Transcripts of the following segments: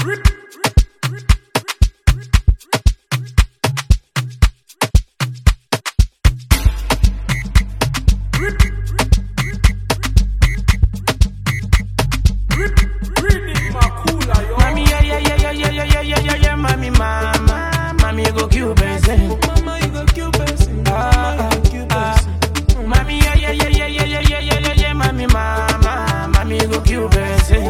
Mami, yeah, mami, mama. Mami, you go kill person. Mama, you go kill person. Mami, yeah, mami, mama. Mami, you go kill person.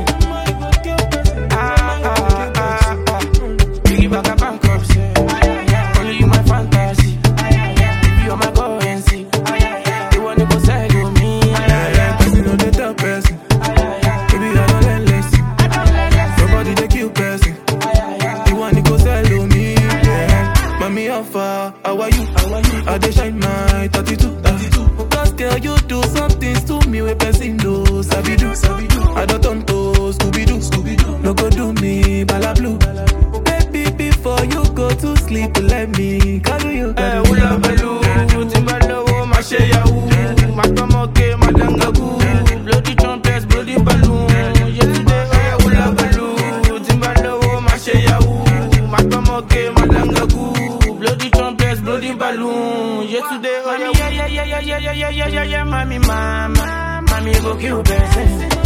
Biggie back a bankruptcy. Only you my fantasy. You are my currency. You wanna go sell to me. Person on the top person. Baby, I don't let less. Nobody they kill person. You wanna go sell to me. Yeah. Mommy, how far? How are you? I dey shine my 32. Cause girl, you do some things to me with person do. Sabi do. I don't turn to Scooby-Doo. No go do me bala blue. Baby, before you go to sleep, let me cuddle you. Ula balu, timbalo, ma she yahoo. Ma tomoke, ma dangagu. Bloody trumpets, bloody balloon. Yesterday, ula balu, timbalo, ma she yahoo. Ma tomoke, ma dangagu. Bloody trumpets, bloody balloon. Yesterday, yeah, mami, mama. Mami, go kill person.